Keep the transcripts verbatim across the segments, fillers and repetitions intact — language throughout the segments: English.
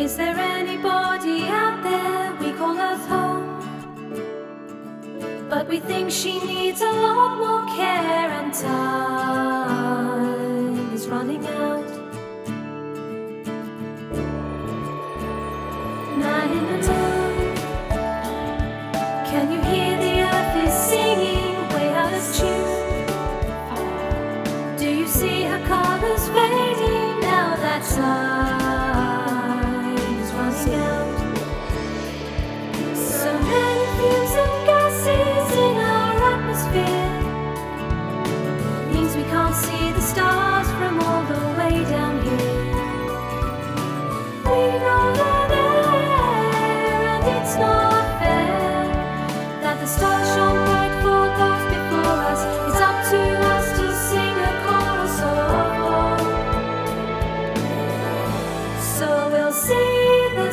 Is there anybody out there we call Earth home? But we think she needs a lot more care, and time is running out. Nine in the moon. Can you hear the earth is singing way out of tune? Do you see her colors fading now that time is running out? So many fumes and gases in our atmosphere means we can't see the stars from all the way down here. We know they're there, and it's not fair that the stars shone bright for those before us. It's up to us to sing a chorus of hope. So we'll see the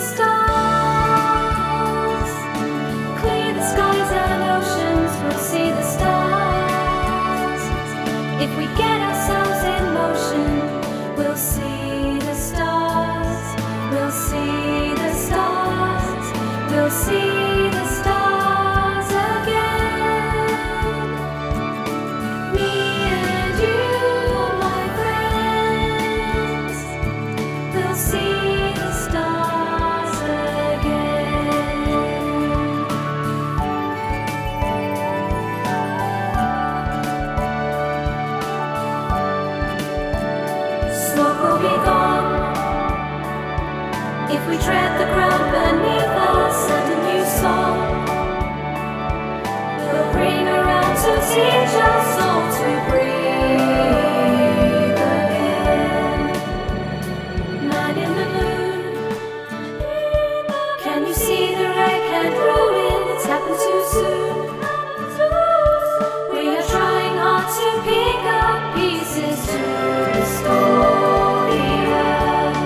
stars, clear the skies and oceans. We'll see the stars. If we get ourselves in motion, we'll see the stars. We'll see the stars. We'll see the stars again. Me and you, my friends, we'll see the stars again. Smoke will be gone if we tread the ground beneath us, and a new song will bring around to teach us all to breathe again. Man in the moon, can you see the wreck and ruin that's happened too soon? We are trying hard to pick up pieces to restore the earth.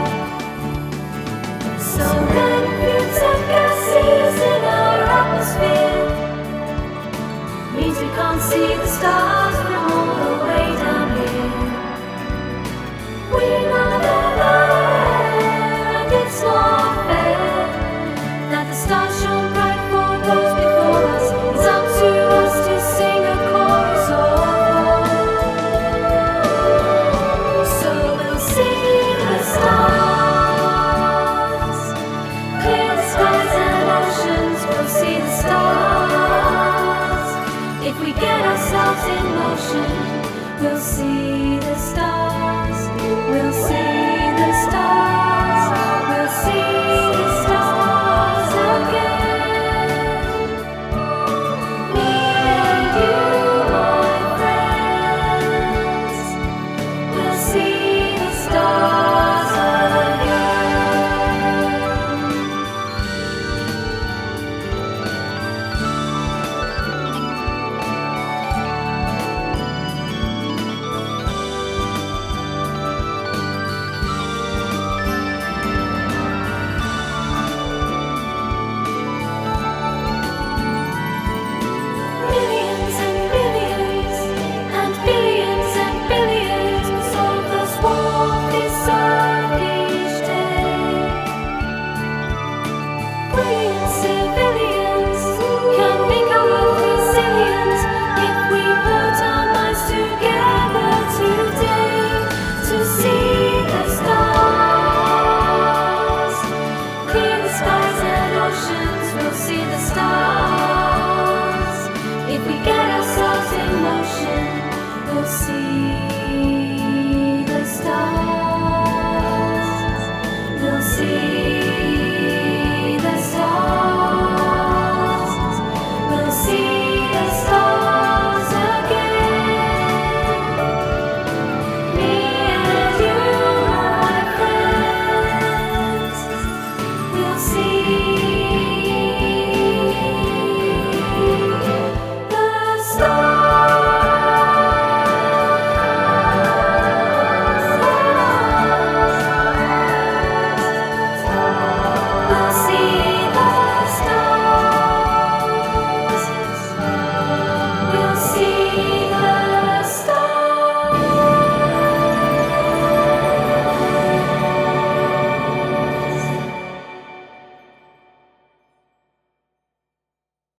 So many fumes and gases in our atmosphere means we can't see the stars from all the way down here. We know